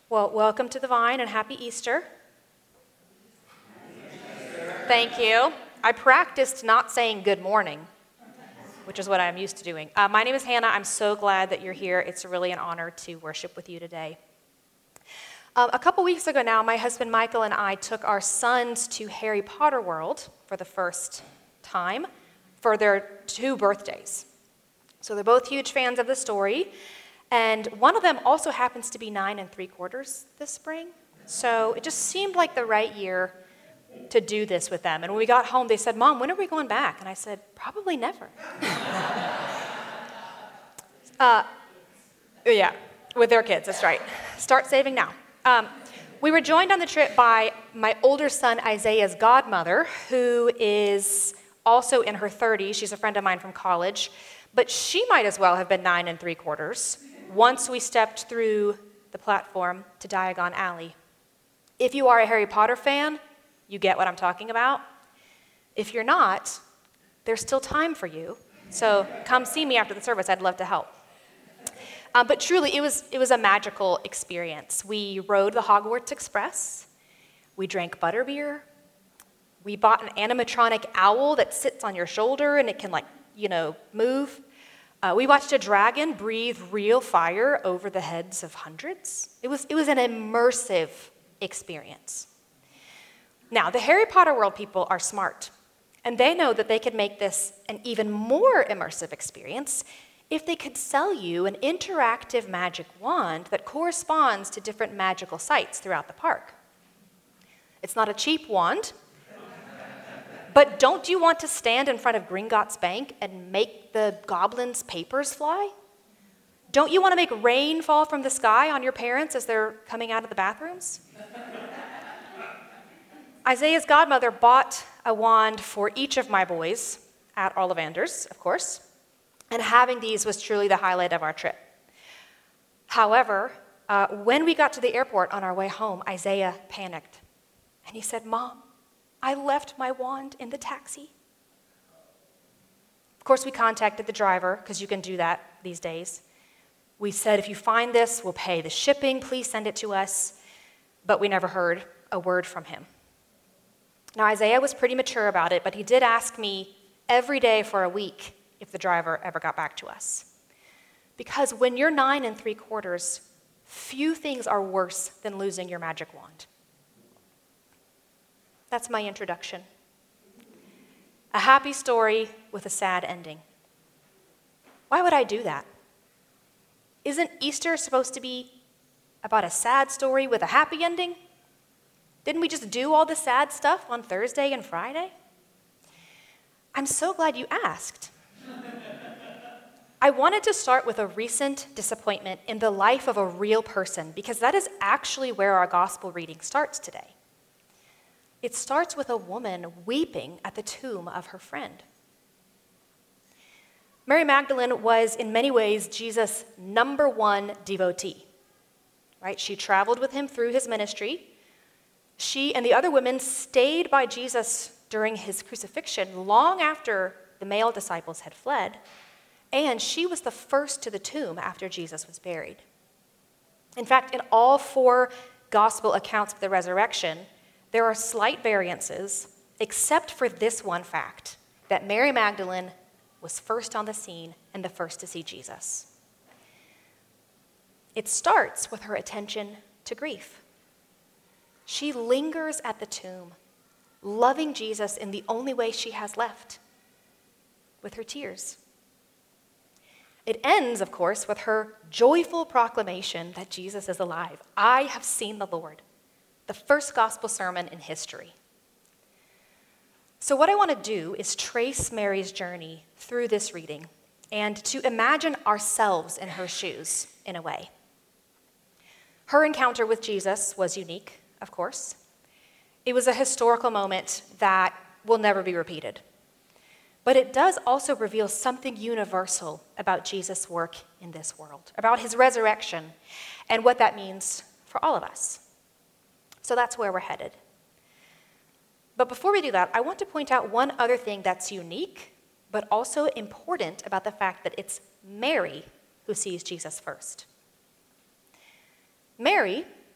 Well, welcome to the Vine and happy Easter. Thank you. I practiced not saying good morning, which is what I'm used to doing. My name is Hannah. I'm so glad that you're here. It's really an honor to worship with you today. A couple weeks ago now, my husband Michael and I took our sons to Harry Potter World for the first time for their 2 birthdays. So they're both huge fans of the story. And one of them also happens to be 9 3/4 this spring. So it just seemed like the right year to do this with them. And when we got home, they said, "Mom, when are we going back?" And I said, "Probably never." Yeah, with their kids, that's right. Start saving now. We were joined on the trip by my older son, Isaiah's godmother, who is also in her 30s. She's a friend of mine from college. But she might as well have been 9 3/4 once we stepped through the platform to Diagon Alley. If you are a Harry Potter fan, you get what I'm talking about. If you're not, there's still time for you. So come see me after the service. I'd love to help. But truly, it was a magical experience. We rode the Hogwarts Express. We drank butterbeer. We bought an animatronic owl that sits on your shoulder and it can move. We watched a dragon breathe real fire over the heads of hundreds. It was an immersive experience. Now, the Harry Potter World people are smart, and they know that they could make this an even more immersive experience if they could sell you an interactive magic wand that corresponds to different magical sites throughout the park. It's not a cheap wand. But don't you want to stand in front of Gringotts Bank and make the goblins' papers fly? Don't you want to make rain fall from the sky on your parents as they're coming out of the bathrooms? Isaiah's godmother bought a wand for each of my boys at Ollivanders, of course, and having these was truly the highlight of our trip. However, when we got to the airport on our way home, Isaiah panicked, and he said, "Mom, I left my wand in the taxi." Of course, we contacted the driver, because you can do that these days. We said, "If you find this, we'll pay the shipping. Please send it to us." But we never heard a word from him. Now, Isaiah was pretty mature about it, but he did ask me every day for a week if the driver ever got back to us. Because when you're 9 3/4, few things are worse than losing your magic wand. That's my introduction. A happy story with a sad ending. Why would I do that? Isn't Easter supposed to be about a sad story with a happy ending? Didn't we just do all the sad stuff on Thursday and Friday? I'm so glad you asked. I wanted to start with a recent disappointment in the life of a real person, because that is actually where our gospel reading starts today. It starts with a woman weeping at the tomb of her friend. Mary Magdalene was, in many ways, Jesus' #1 devotee. Right? She traveled with him through his ministry. She and the other women stayed by Jesus during his crucifixion long after the male disciples had fled, and she was the first to the tomb after Jesus was buried. In fact, in all 4 gospel accounts of the resurrection, there are slight variances, except for this one fact, that Mary Magdalene was first on the scene and the first to see Jesus. It starts with her attention to grief. She lingers at the tomb, loving Jesus in the only way she has left, with her tears. It ends, of course, with her joyful proclamation that Jesus is alive. "I have seen the Lord." The first gospel sermon in history. So what I want to do is trace Mary's journey through this reading and to imagine ourselves in her shoes, in a way. Her encounter with Jesus was unique, of course. It was a historical moment that will never be repeated. But it does also reveal something universal about Jesus' work in this world, about his resurrection, and what that means for all of us. So that's where we're headed. But before we do that, I want to point out one other thing that's unique, but also important about the fact that it's Mary who sees Jesus first. Mary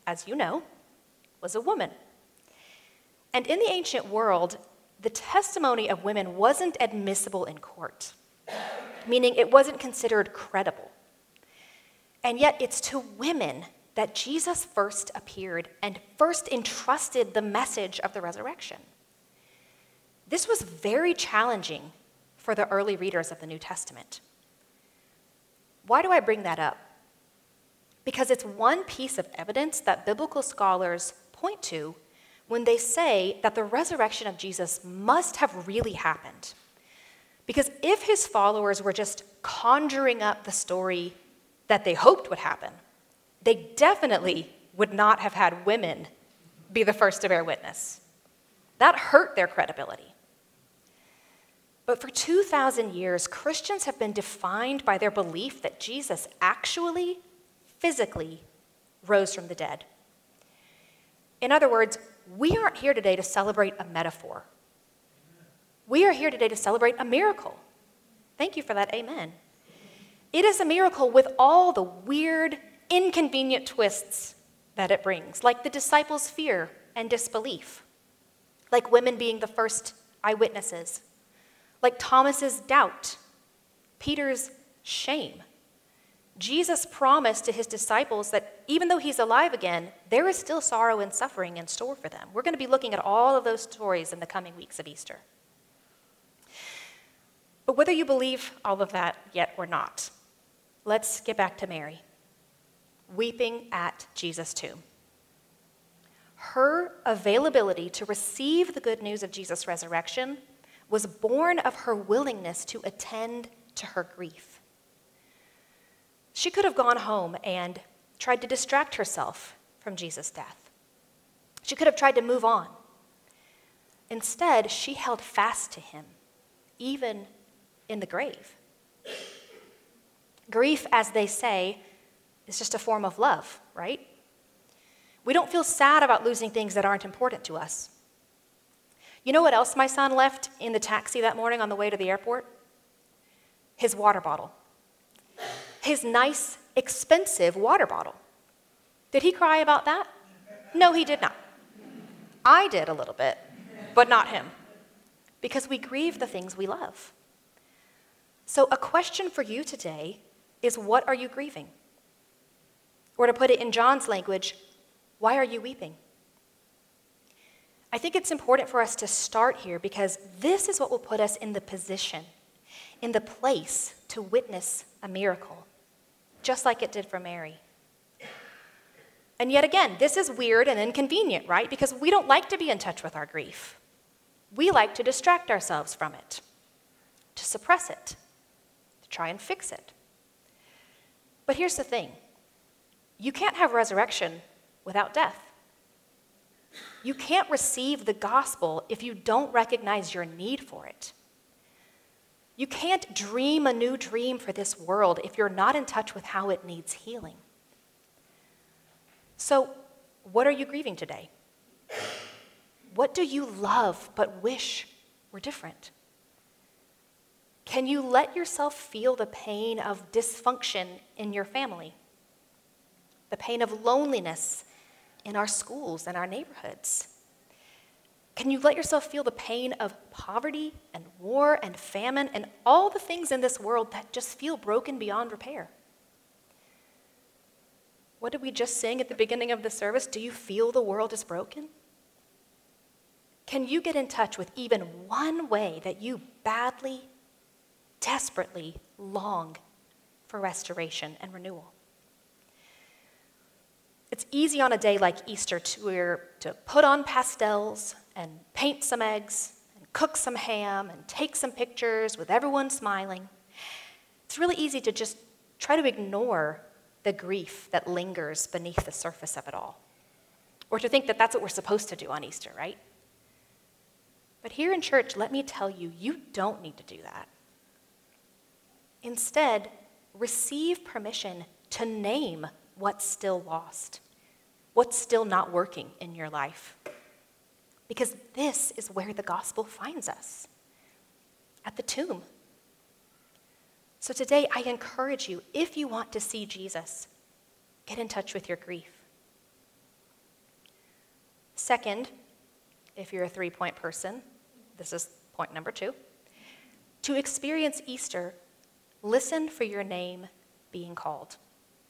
as you know, was a woman. And in the ancient world, the testimony of women wasn't admissible in court, meaning it wasn't considered credible. And yet it's to women that Jesus first appeared and first entrusted the message of the resurrection. This was very challenging for the early readers of the New Testament. Why do I bring that up? Because it's one piece of evidence that biblical scholars point to when they say that the resurrection of Jesus must have really happened. Because if his followers were just conjuring up the story that they hoped would happen, they definitely would not have had women be the first to bear witness. That hurt their credibility. But for 2,000 years, Christians have been defined by their belief that Jesus actually, physically, rose from the dead. In other words, we aren't here today to celebrate a metaphor. We are here today to celebrate a miracle. Thank you for that, amen. It is a miracle with all the weird, inconvenient twists that it brings, like the disciples' fear and disbelief, like women being the first eyewitnesses, like Thomas's doubt, Peter's shame. Jesus promised to his disciples that even though he's alive again, there is still sorrow and suffering in store for them. We're going to be looking at all of those stories in the coming weeks of Easter. But whether you believe all of that yet or not, let's get back to Mary, weeping at Jesus' tomb. Her availability to receive the good news of Jesus' resurrection was born of her willingness to attend to her grief. She could have gone home and tried to distract herself from Jesus' death. She could have tried to move on. Instead, she held fast to him, even in the grave. Grief, as they say, is just a form of love, right? We don't feel sad about losing things that aren't important to us. You know what else my son left in the taxi that morning on the way to the airport? His water bottle. His nice, expensive water bottle. Did he cry about that? No, he did not. I did a little bit, but not him, because we grieve the things we love. So a question for you today is, what are you grieving? Or to put it in John's language, why are you weeping? I think it's important for us to start here because this is what will put us in the position, in the place to witness a miracle, just like it did for Mary. And yet again, this is weird and inconvenient, right? Because we don't like to be in touch with our grief. We like to distract ourselves from it, to suppress it, to try and fix it. But here's the thing. You can't have resurrection without death. You can't receive the gospel if you don't recognize your need for it. You can't dream a new dream for this world if you're not in touch with how it needs healing. So, what are you grieving today? What do you love but wish were different? Can you let yourself feel the pain of dysfunction in your family? The pain of loneliness in our schools and our neighborhoods? Can you let yourself feel the pain of poverty and war and famine and all the things in this world that just feel broken beyond repair? What did we just sing at the beginning of the service? Do you feel the world is broken? Can you get in touch with even one way that you badly, desperately long for restoration and renewal? It's easy on a day like Easter to put on pastels and paint some eggs and cook some ham and take some pictures with everyone smiling. It's really easy to just try to ignore the grief that lingers beneath the surface of it all, or to think that that's what we're supposed to do on Easter, right? But here in church, let me tell you, you don't need to do that. Instead, receive permission to name what's still lost, what's still not working in your life. Because this is where the gospel finds us, at the tomb. So today, I encourage you, if you want to see Jesus, get in touch with your grief. Second, if you're a 3-point person, this is point number 2. To experience Easter, listen for your name being called.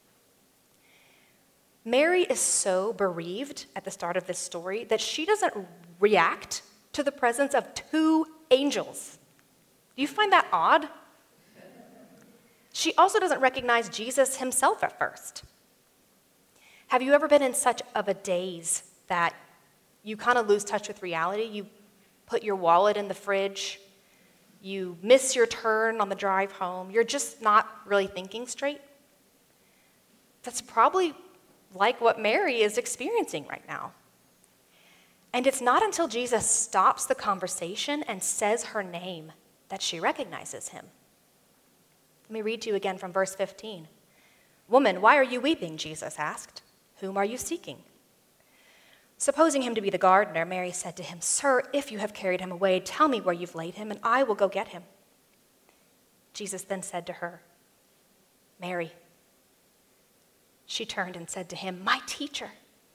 Mary is so bereaved at the start of this story that she doesn't react to the presence of 2 angels. Do you find that odd? She also doesn't recognize Jesus himself at first. Have you ever been in such of a daze that you kind of lose touch with reality? You put your wallet in the fridge, you miss your turn on the drive home, you're just not really thinking straight? That's probably like what Mary is experiencing right now. And it's not until Jesus stops the conversation and says her name that she recognizes him. Let me read to you again from verse 15. "Woman, why are you weeping?" Jesus asked. "Whom are you seeking?" Supposing him to be the gardener, Mary said to him, "Sir, if you have carried him away, tell me where you've laid him, and I will go get him." Jesus then said to her, "Mary." She turned and said to him, "My teacher."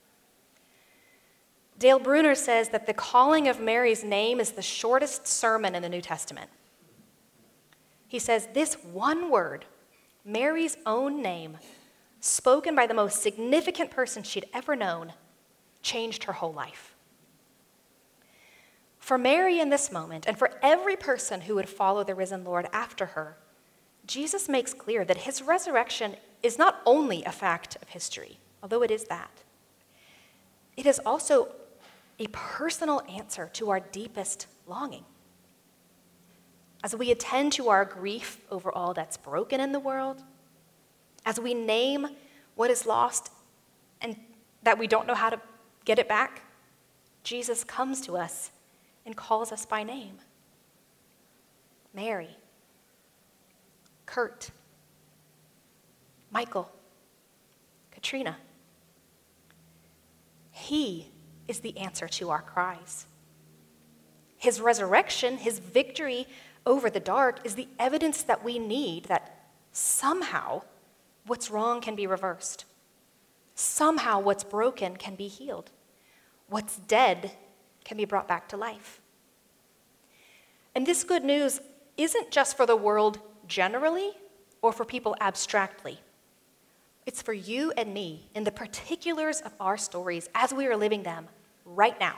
Dale Bruner says that the calling of Mary's name is the shortest sermon in the New Testament. He says this one word, Mary's own name, spoken by the most significant person she'd ever known, changed her whole life. For Mary in this moment, and for every person who would follow the risen Lord after her, Jesus makes clear that his resurrection is not only a fact of history, although it is that. It is also a personal answer to our deepest longing. As we attend to our grief over all that's broken in the world, as we name what is lost and that we don't know how to get it back, Jesus comes to us and calls us by name. Mary, Kurt, Michael, Katrina. He is the answer to our cries. His resurrection, his victory over the dark, is the evidence that we need that somehow what's wrong can be reversed. Somehow what's broken can be healed. What's dead can be brought back to life. And this good news isn't just for the world generally or for people abstractly. It's for you and me in the particulars of our stories as we are living them right now.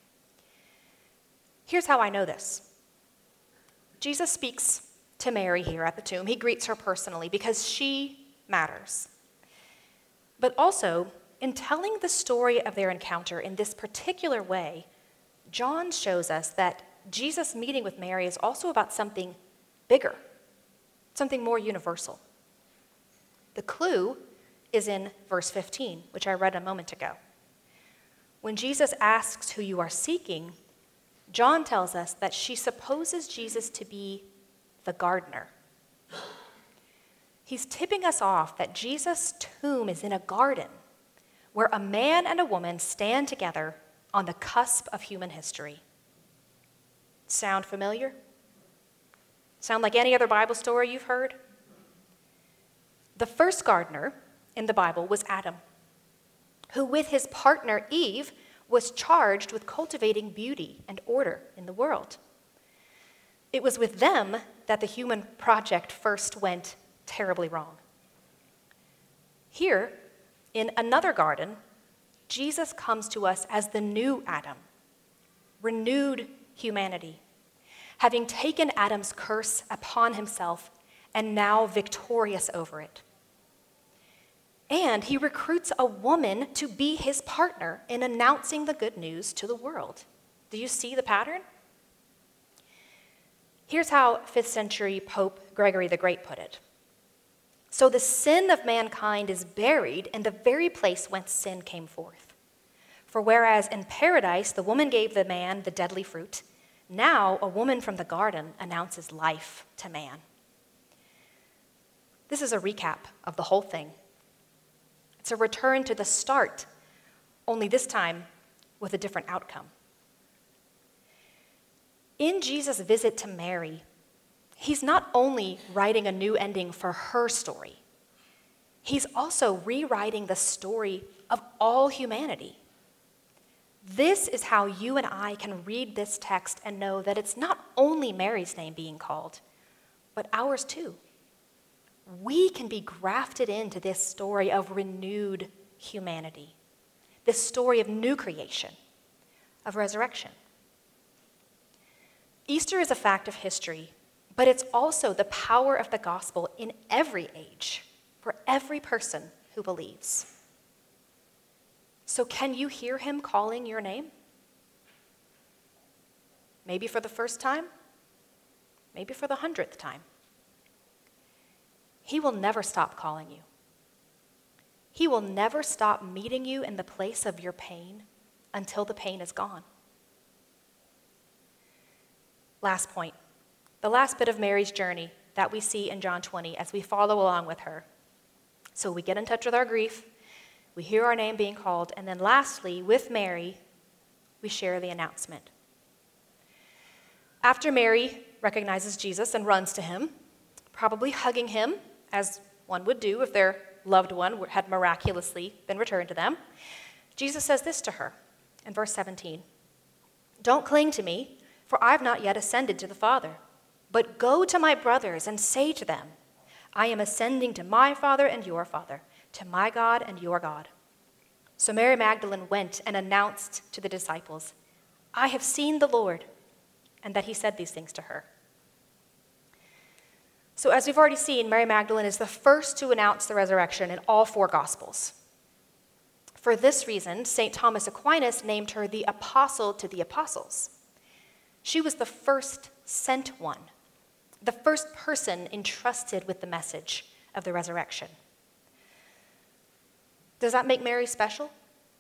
Here's how I know this. Jesus speaks to Mary here at the tomb. He greets her personally because she matters. But also, in telling the story of their encounter in this particular way, John shows us that Jesus' meeting with Mary is also about something bigger, something more universal. The clue is in verse 15, which I read a moment ago. When Jesus asks who you are seeking, John tells us that she supposes Jesus to be the gardener. He's tipping us off that Jesus' tomb is in a garden where a man and a woman stand together on the cusp of human history. Sound familiar? Sound like any other Bible story you've heard? The first gardener in the Bible was Adam, who with his partner Eve was charged with cultivating beauty and order in the world. It was with them that the human project first went terribly wrong. Here, in another garden, Jesus comes to us as the new Adam, renewed humanity, having taken Adam's curse upon himself and now victorious over it. And he recruits a woman to be his partner in announcing the good news to the world. Do you see the pattern? Here's how 5th century Pope Gregory the Great put it. So the sin of mankind is buried in the very place whence sin came forth. For whereas in paradise the woman gave the man the deadly fruit, now a woman from the garden announces life to man. This is a recap of the whole thing. It's a return to the start, only this time with a different outcome. In Jesus' visit to Mary, he's not only writing a new ending for her story, he's also rewriting the story of all humanity. This is how you and I can read this text and know that it's not only Mary's name being called, but ours too. We can be grafted into this story of renewed humanity, this story of new creation, of resurrection. Easter is a fact of history, but it's also the power of the gospel in every age, for every person who believes. So can you hear him calling your name? Maybe for the first time, maybe for the 100th time. He will never stop calling you. He will never stop meeting you in the place of your pain until the pain is gone. Last point, the last bit of Mary's journey that we see in John 20 as we follow along with her. So we get in touch with our grief, we hear our name being called, and then lastly, with Mary, we share the announcement. After Mary recognizes Jesus and runs to him, probably hugging him, as one would do if their loved one had miraculously been returned to them, Jesus says this to her in verse 17, "Don't cling to me, for I have not yet ascended to the Father. But go to my brothers and say to them, I am ascending to my Father and your Father, to my God and your God." So Mary Magdalene went and announced to the disciples, "I have seen the Lord," and that he said these things to her. So as we've already seen, Mary Magdalene is the first to announce the resurrection in all four Gospels. For this reason, St. Thomas Aquinas named her the apostle to the apostles. She was the first sent one, the first person entrusted with the message of the resurrection. Does that make Mary special?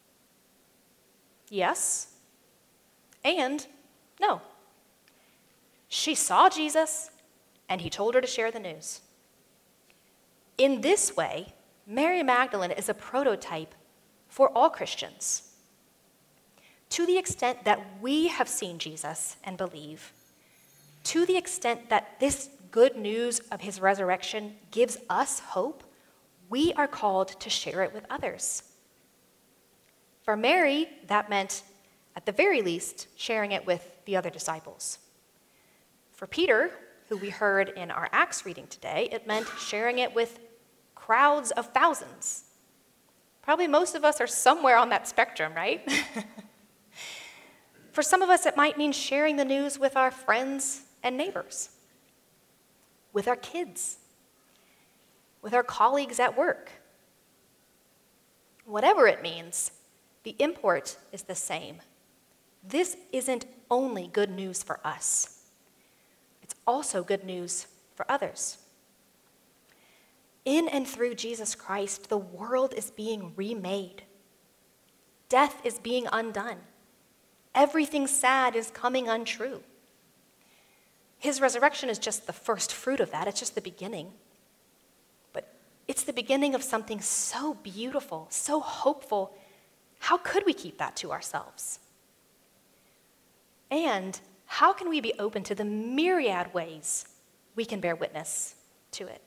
Yes. And no. She saw Jesus, and he told her to share the news. In this way, Mary Magdalene is a prototype for all Christians. To the extent that we have seen Jesus and believe, to the extent that this good news of his resurrection gives us hope, we are called to share it with others. For Mary, that meant, at the very least, sharing it with the other disciples. For Peter, who we heard in our Acts reading today, it meant sharing it with crowds of thousands. Probably most of us are somewhere on that spectrum, right? For some of us, it might mean sharing the news with our friends and neighbors, with our kids, with our colleagues at work. Whatever it means, the import is the same. This isn't only good news for us. It's also good news for others. In and through Jesus Christ, the world is being remade. Death is being undone. Everything sad is coming untrue. His resurrection is just the first fruit of that. It's just the beginning. But it's the beginning of something so beautiful, so hopeful. How could we keep that to ourselves? And how can we be open to the myriad ways we can bear witness to it?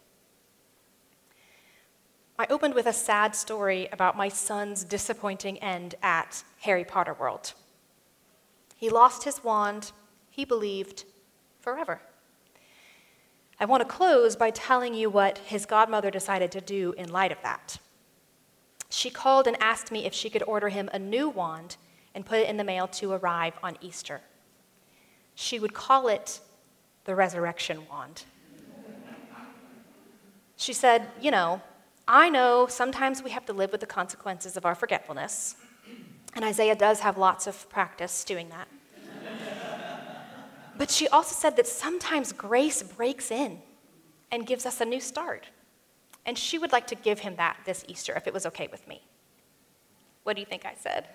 I opened with a sad story about my son's disappointing end at Harry Potter World. He lost his wand, he believed, forever. I want to close by telling you what his godmother decided to do in light of that. She called and asked me if she could order him a new wand and put it in the mail to arrive on Easter. She would call it the resurrection wand. She said, I know sometimes we have to live with the consequences of our forgetfulness, and Isaiah does have lots of practice doing that. But she also said that sometimes grace breaks in and gives us a new start, and she would like to give him that this Easter if it was okay with me. What do you think I said?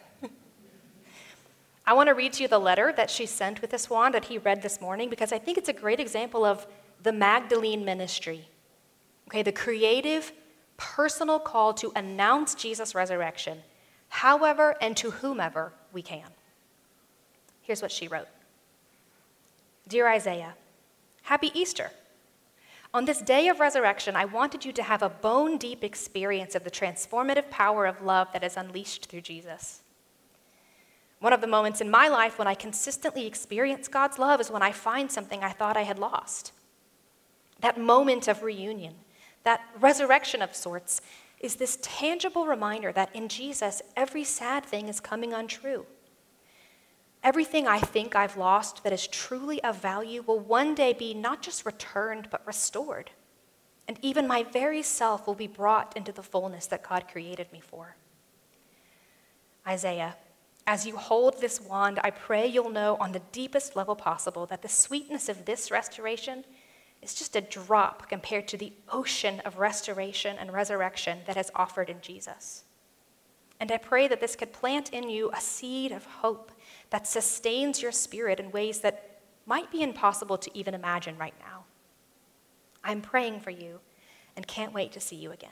I want to read to you the letter that she sent with this wand that he read this morning because I think it's a great example of the Magdalene ministry. Okay, the creative, personal call to announce Jesus' resurrection, however and to whomever we can. Here's what she wrote. Dear Isaiah, Happy Easter. On this day of resurrection, I wanted you to have a bone-deep experience of the transformative power of love that is unleashed through Jesus. One of the moments in my life when I consistently experience God's love is when I find something I thought I had lost. That moment of reunion, that resurrection of sorts, is this tangible reminder that in Jesus, every sad thing is coming untrue. Everything I think I've lost that is truly of value will one day be not just returned, but restored. And even my very self will be brought into the fullness that God created me for. Isaiah, as you hold this wand, I pray you'll know on the deepest level possible that the sweetness of this restoration is just a drop compared to the ocean of restoration and resurrection that is offered in Jesus. And I pray that this could plant in you a seed of hope that sustains your spirit in ways that might be impossible to even imagine right now. I'm praying for you and can't wait to see you again.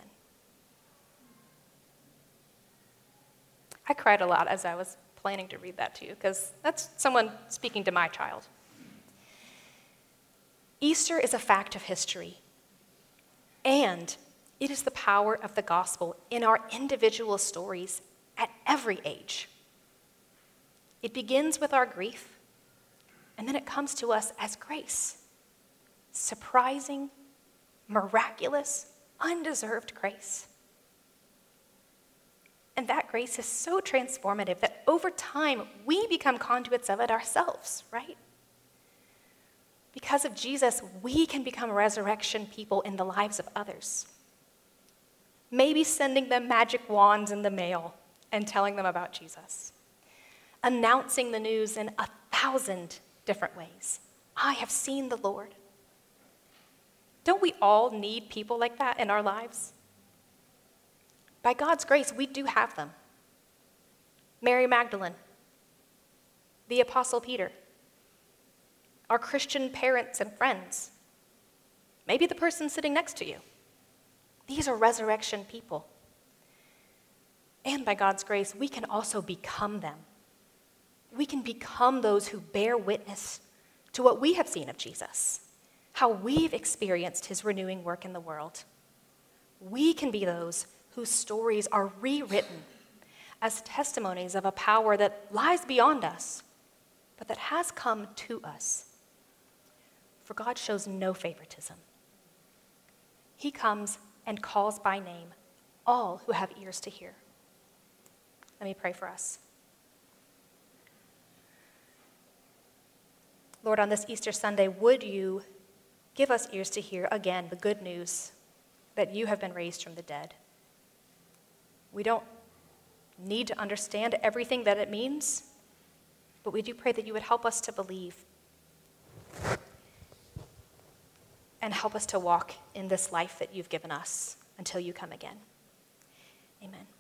I cried a lot as I was planning to read that to you because that's someone speaking to my child. Easter is a fact of history, and it is the power of the gospel in our individual stories at every age. It begins with our grief, and then it comes to us as grace. Surprising, miraculous, undeserved grace. And that grace is so transformative that over time, we become conduits of it ourselves, right? Because of Jesus, we can become resurrection people in the lives of others. Maybe sending them magic wands in the mail and telling them about Jesus. Announcing the news in 1,000 different ways. I have seen the Lord. Don't we all need people like that in our lives? By God's grace, we do have them. Mary Magdalene, the Apostle Peter, our Christian parents and friends, maybe the person sitting next to you. These are resurrection people. And by God's grace, we can also become them. We can become those who bear witness to what we have seen of Jesus, how we've experienced his renewing work in the world. We can be those whose stories are rewritten as testimonies of a power that lies beyond us, but that has come to us. For God shows no favoritism. He comes and calls by name all who have ears to hear. Let me pray for us. Lord, on this Easter Sunday, would you give us ears to hear again the good news that you have been raised from the dead? We don't need to understand everything that it means, but we do pray that you would help us to believe and help us to walk in this life that you've given us until you come again. Amen.